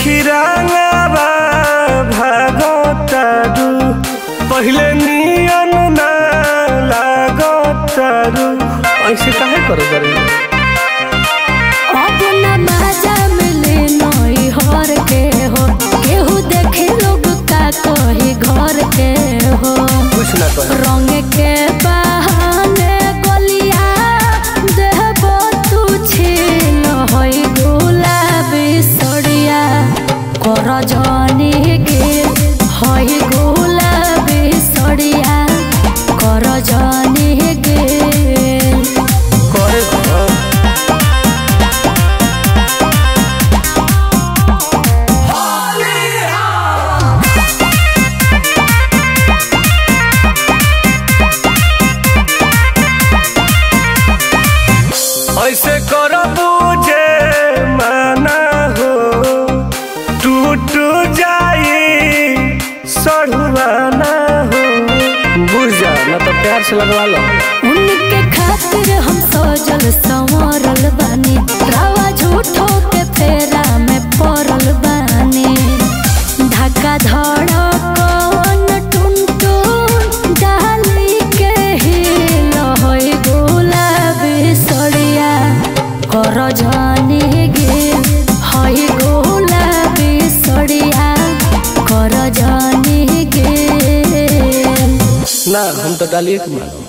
देखी रंगवा भागतारू पहले नियन ना लागतारू ऐसे काहे करो करे अब ना मजा मिले नई हर के हो केहू देखे लोग का कही घर के हो कुछ ना कहे रंग के बहाने गलिया देबो तू छीन होई गुलाबी सड़िया कर जानी गे होई गुलाबी सड़िया कर जानी गे ऐसे करबू जे माना हो टूट जाई सढ़ुआना हो बुझ जा ना तो प्यार से लगवा लो उनके खातिर हम सजल संवरल बानी रावा झूठो के फेरा में पड़ल बानी धक्का धड़कन टुनटुन डाली के हिल होई गुलाबी सड़िया कर जानी गे होई गुलाबी सड़िया कर जानी गे ना हम तो डालिए के मानो।